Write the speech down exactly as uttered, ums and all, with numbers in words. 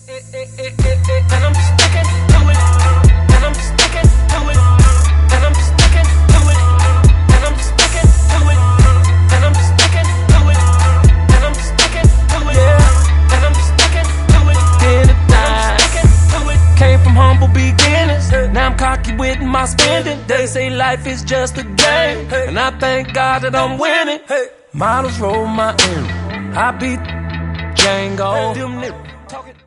And I'm sticking to it. And I'm sticking to it. And I'm sticking to it. And I'm sticking to it. And I'm sticking to it. And I'm sticking to it. Yeah. And I'm sticking to it. Anytime. Came from humble beginnings. Now I'm cocky with my spending. They say life is just a game, and I thank God that I'm winning. Models roll my own. I beat Django.